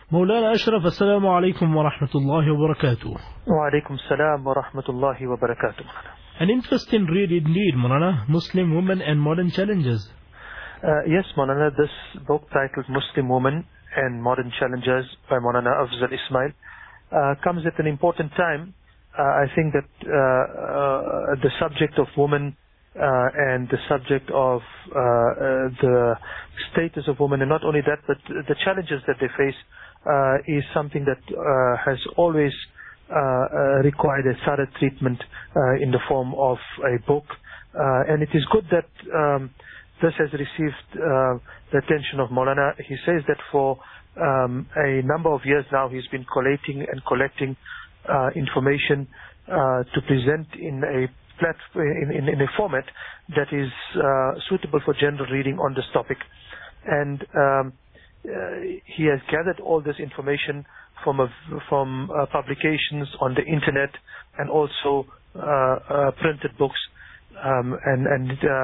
مولانا أشرف، السلام عليكم ورحمة الله وبركاته. وعليكم السلام ورحمة الله وبركاته. An interesting read indeed, Maulana. Muslim Women and Modern Challenges. Yes, Maulana, this book titled Muslim Women and Modern Challenges by Maulana Afzal Ismail comes at an important time. I think that the subject of women and the subject of the status of women, and not only that, but the challenges that they face is something that has always required a thorough treatment in the form of a book. And it is good that this has received the attention of Maulana. He says that for a number of years now he's been collating and collecting information to present in a in a format that is suitable for general reading on this topic. And he has gathered all this information from publications on the internet and also printed books, and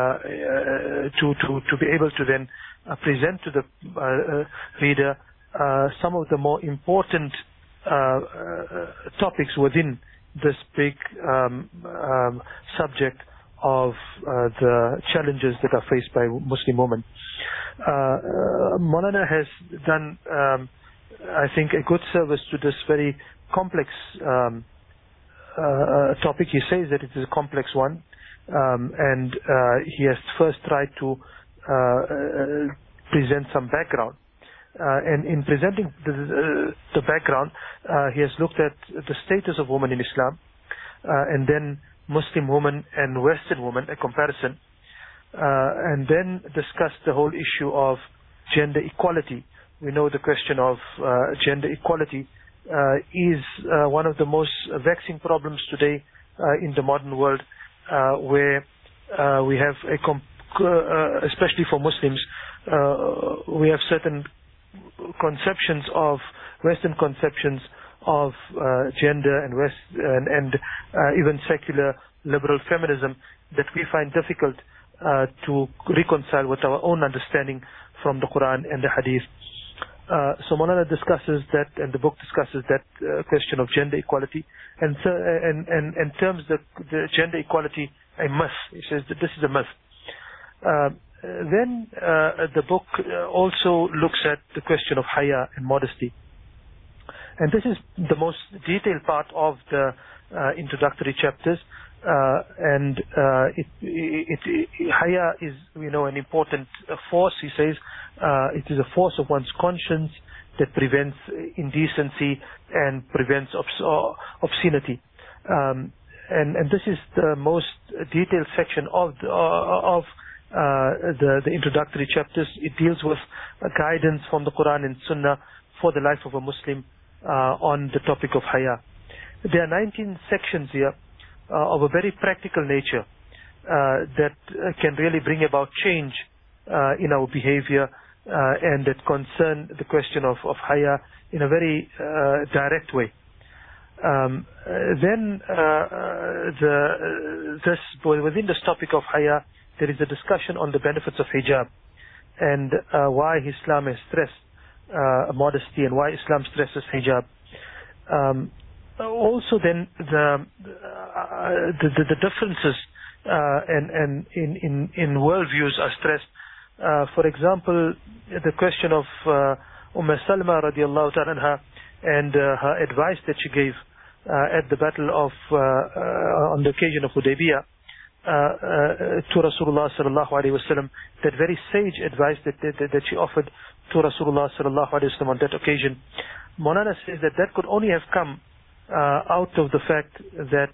to be able to then present to the reader some of the more important topics within this big subject of the challenges that are faced by Muslim women. Maulana has done, I think, a good service to this very complex topic. He says that it is a complex one, and he has first tried to present some background. And in presenting the background, he has looked at the status of women in Islam, and then Muslim women and Western women, a comparison, and then discussed the whole issue of gender equality. We know the question of gender equality is one of the most vexing problems today in the modern world, where we have especially for Muslims, we have certain conceptions of Western conceptions of gender and even secular liberal feminism that we find difficult to reconcile with our own understanding from the Quran and the Hadith. So Maulana discusses that, and the book discusses that question of gender equality, and terms the gender equality a myth. He says that this is a myth. Then the book also looks at the question of haya and modesty. And this is the most detailed part of the introductory chapters. And haya is, an important force. He says it is a force of one's conscience that prevents indecency and prevents obscenity. And this is the most detailed section of the introductory chapters. It deals with guidance from the Quran and Sunnah for the life of a Muslim on the topic of haya. There are 19 sections here of a very practical nature that can really bring about change in our behavior and that concern the question of haya in a very direct way. Then within this topic of haya, there is a discussion on the benefits of hijab and why Islam has stressed modesty and why Islam stresses hijab. Also, then the differences and in worldviews are stressed. For example, the question of Salma radiallahu ta'ala anha and her advice that she gave at the battle of on the occasion of Hudaybiyah to Rasulullah sallallahu alaihi wasallam, that very sage advice that she offered to Rasulullah sallallahu alaihi wasallam on that occasion. Maulana says that could only have come out of the fact that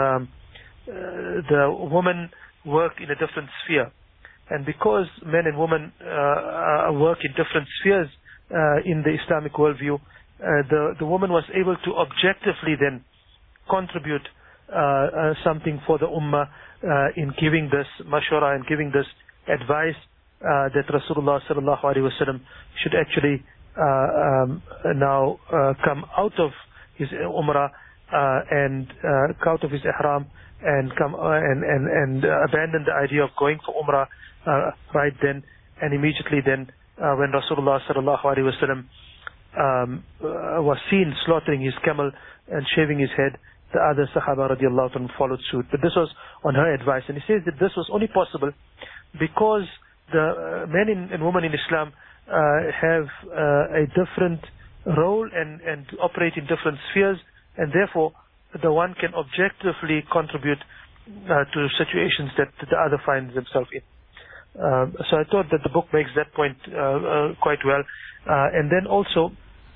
the women work in a different sphere, and because men and women work in different spheres in the Islamic worldview, the woman was able to objectively then contribute something for the ummah in giving this mashwara and giving this advice that Rasulullah sallallahu alaihi wasallam should actually now come out of his umrah and out of his ihram and come and abandon the idea of going for umrah right then, and immediately then when Rasulullah sallallahu alaihi wasallam was seen slaughtering his camel and shaving his head, the other Sahaba radiallahu anhu followed suit. But this was on her advice. And he says that this was only possible because the men and women in Islam have a different role and operate in different spheres, and therefore the one can objectively contribute to situations that the other finds themselves in. So I thought that the book makes that point quite well. And then also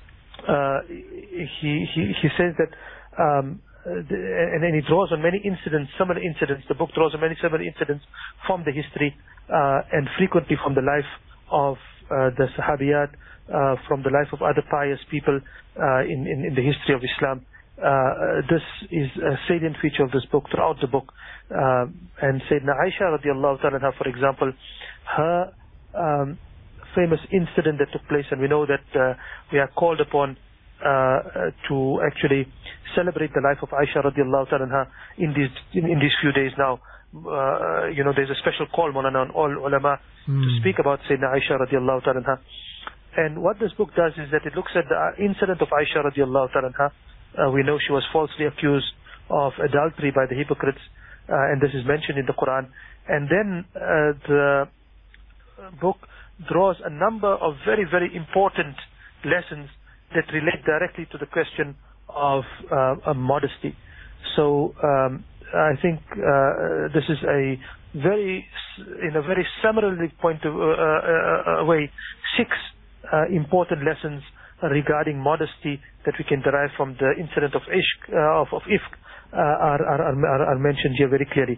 he says that and then he draws on many incidents, similar incidents. The book draws on many similar incidents from the history and frequently from the life of the Sahabiyat, from the life of other pious people in the history of Islam. This is a salient feature of this book throughout the book. And Sayyidina Aisha radiallahu ta'ala, for example, her famous incident that took place, and we know that we are called upon to actually celebrate the life of Aisha radiallahu ta'ala in these few days now. There's a special call, Maulana, on all ulama to speak about Sayyidina Aisha radiallahu ta'ala. And what this book does is that it looks at the incident of Aisha radiallahu ta'ala. We know she was falsely accused of adultery by the hypocrites, and this is mentioned in the Quran. And then the book draws a number of very, very important lessons that relate directly to the question of modesty. So I think this is in a very summarily point of way, 6 important lessons regarding modesty that we can derive from the incident of Ifk are mentioned here very clearly.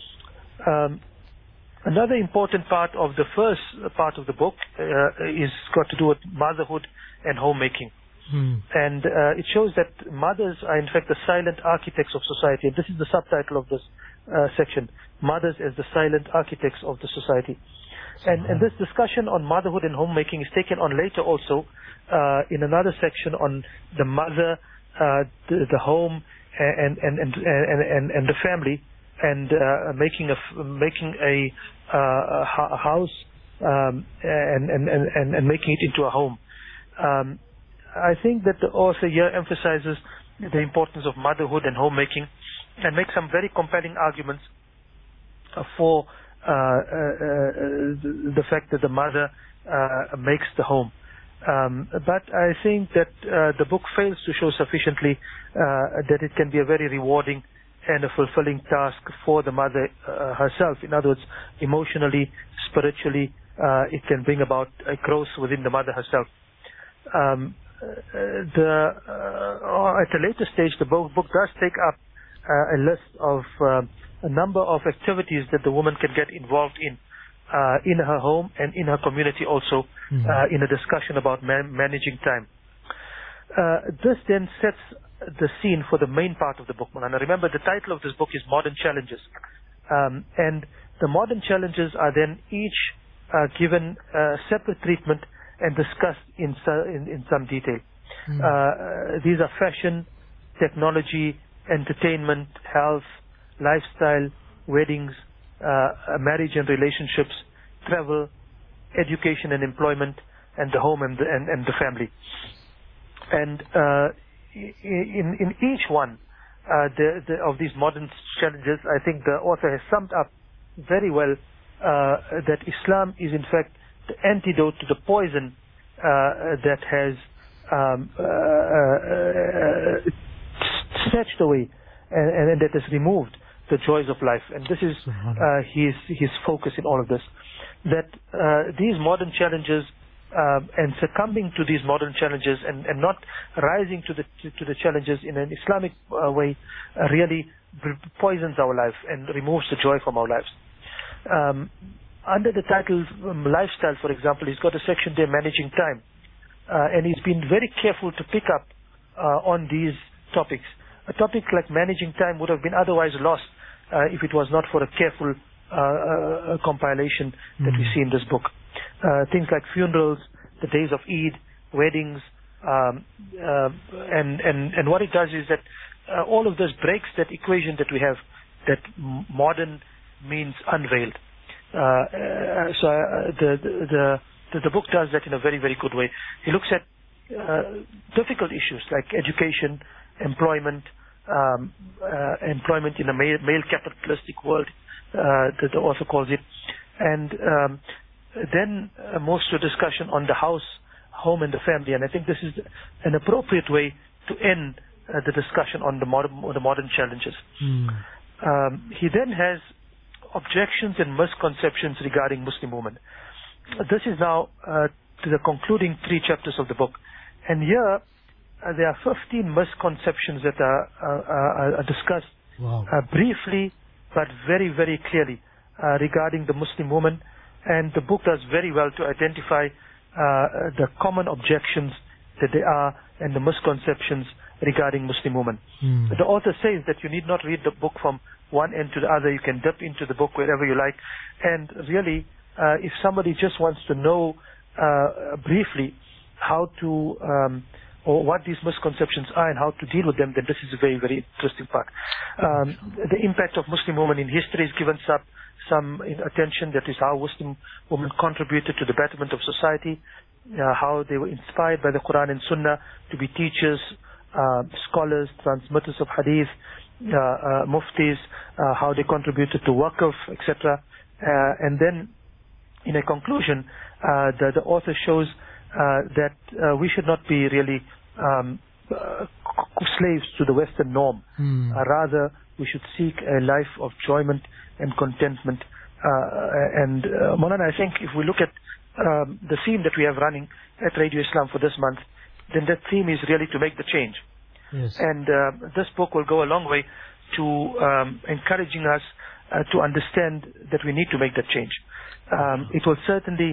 Another important part of the first part of the book is got to do with motherhood and homemaking. And it shows that mothers are in fact the silent architects of society. And this is the subtitle of this section, Mothers as the Silent Architects of the Society. And this discussion on motherhood and homemaking is taken on later also in another section on the mother, the home, and the family, and making a house and making it into a home. I think that the author here emphasizes the importance of motherhood and homemaking and makes some very compelling arguments for the fact that the mother makes the home. But I think that the book fails to show sufficiently that it can be a very rewarding and a fulfilling task for the mother herself. In other words, emotionally, spiritually, it can bring about a growth within the mother herself. At a later stage, the book does take up a list of a number of activities that the woman can get involved in her home and in her community also, in a discussion about managing time. This then sets the scene for the main part of the book. And remember, the title of this book is Modern Challenges. And the modern challenges are then each given separate treatment and discussed in some detail. These are fashion, technology, entertainment, health, lifestyle, weddings, marriage and relationships, travel, education and employment, and the home and the family. And in each one of these modern challenges, I think the author has summed up very well that Islam is in fact the antidote to the poison that has snatched away and that has removed the joys of life. And this is his focus in all of this. That these modern challenges and succumbing to these modern challenges and not rising to the challenges in an Islamic way really poisons our life and removes the joy from our lives. Under the title Lifestyle, for example, he's got a section there, Managing Time. And he's been very careful to pick up on these topics. A topic like managing time would have been otherwise lost if it was not for a careful compilation that we see in this book. Things like funerals, the days of Eid, weddings, and what it does is that all of this breaks that equation that we have, that modern means unveiled. So the book does that in a very, very good way. He looks at difficult issues like education, employment, employment in a male capitalistic world, the author calls it, and then moves to a discussion on the house, home, and the family. And I think this is an appropriate way to end the discussion on the modern challenges. He then has objections and misconceptions regarding Muslim women. This is now to the concluding 3 chapters of the book. And here there are 15 misconceptions that are discussed briefly but very, very clearly regarding the Muslim woman. And the book does very well to identify the common objections that there are and the misconceptions regarding Muslim women. The author says that you need not read the book from one end to the other. You can dip into the book wherever you like. And really, if somebody just wants to know briefly how to or what these misconceptions are and how to deal with them, then this is a very, very interesting part. The impact of Muslim women in history is given some attention. That is how Muslim women contributed to the betterment of society, how they were inspired by the Quran and Sunnah to be teachers, scholars, transmitters of hadith, muftis, how they contributed to waqf, etc. And then in a conclusion, the author shows that we should not be really slaves to the Western norm. Rather, we should seek a life of enjoyment and contentment. And Maulana, I think if we look at the theme that we have running at Radio Islam for this month, then that theme is really to make the change. Yes. And this book will go a long way to encouraging us to understand that we need to make that change. It will certainly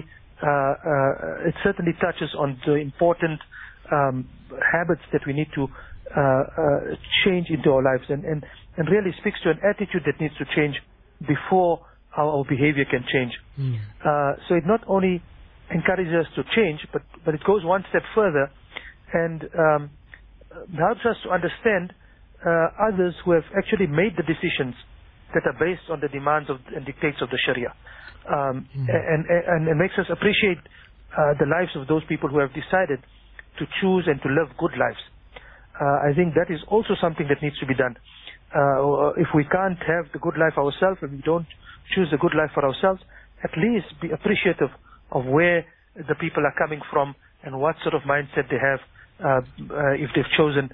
touches on the important habits that we need to change into our lives, and really speaks to an attitude that needs to change before our behavior can change. So it not only encourages us to change, but it goes one step further and helps us to understand others who have actually made the decisions that are based on the demands and dictates of the Sharia. And it makes us appreciate the lives of those people who have decided to choose and to live good lives. I think that is also something that needs to be done. If we can't have the good life ourselves, and we don't choose the good life for ourselves, at least be appreciative of where the people are coming from and what sort of mindset they have if they've chosen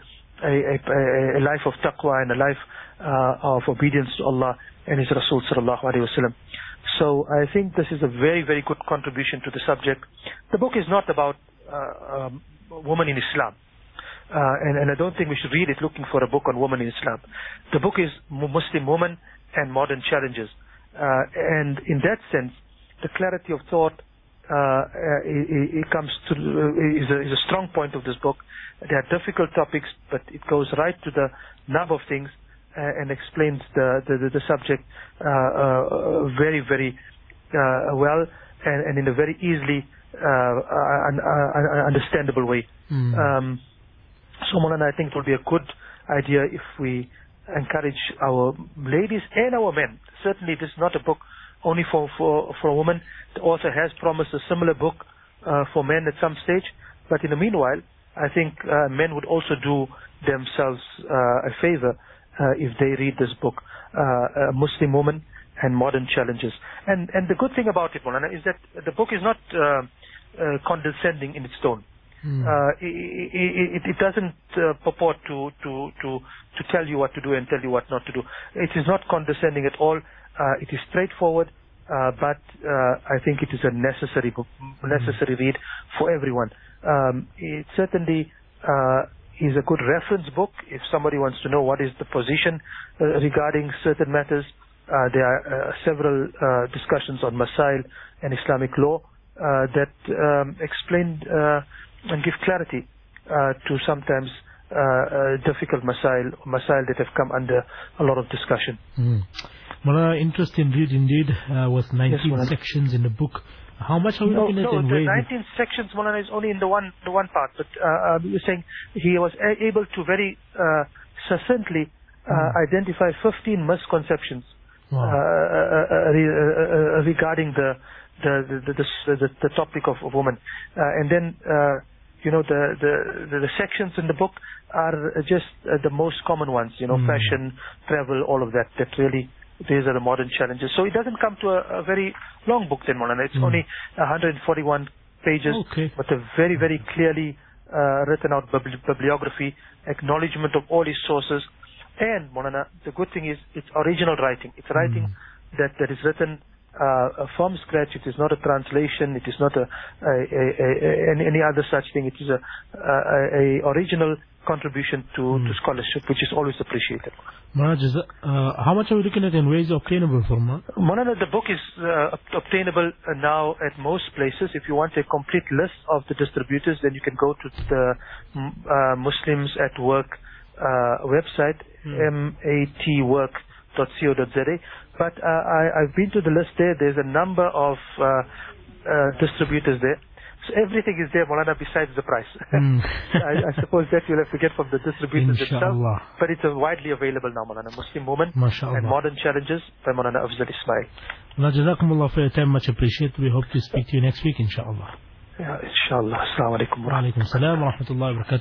a life of taqwa and a life of obedience to Allah and His Rasul sallallahu alaihi wasallam. So I think this is a very, very good contribution to the subject. The book is not about women in Islam. And I don't think we should read it looking for a book on women in Islam. The book is Muslim women and modern challenges. And in that sense, the clarity of thought it comes to is a strong point of this book. There are difficult topics, but it goes right to the nub of things and explains the subject very, very well and in a very easily understandable way. So Maulana, I think it will be a good idea if we encourage our ladies and our men. Certainly this is not a book only for women. The author has promised a similar book for men at some stage, but in the meanwhile, I think men would also do themselves a favor if they read this book, Muslim Women and Modern Challenges. And the good thing about it, Maulana, is that the book is not condescending in its tone. It doesn't purport to tell you what to do and tell you what not to do. It is not condescending at all. It is straightforward, but I think it is a necessary book, necessary read for everyone. It certainly is a good reference book if somebody wants to know what is the position regarding certain matters. There are several discussions on Masail and Islamic law that explain and give clarity to sometimes difficult masail that have come under a lot of discussion. Maulana, interesting read indeed, with 19 sections in the book. How much are we looking at? No, the 19 sections, Maulana, is only in the one part. But you're saying he was able to very succinctly identify 15 misconceptions regarding the topic of women, and then the sections in the book are just the most common ones, fashion, travel, all of that. That really, these are the modern challenges. So it doesn't come to a very long book then, Maulana. It's only 141 pages, but a very, very clearly written out bibliography, acknowledgement of all his sources. And Maulana, the good thing is it's original writing. It's writing that is written from scratch. It is not a translation. It is not any other such thing. It is a original contribution to scholarship, which is always appreciated. How much are we looking at and where is it obtainable from? Maulana, the book is obtainable now at most places. If you want a complete list of the distributors, then you can go to the Muslims at Work website, matwork.co.za. But I've been to the list there. There's a number of distributors there. So everything is there, Maulana, besides the price. I suppose that you'll have to get from the distributors itself. But it's widely available now, Maulana. Muslim Woman and Modern Challenges by Maulana Afzal Ismail. Jazakumullah for your time, much appreciated. We hope to speak to you next week, inshallah. Yeah, inshallah. Assalamu alaikum. Wa alaikum salam wa rahmatullahi wa barakatuh.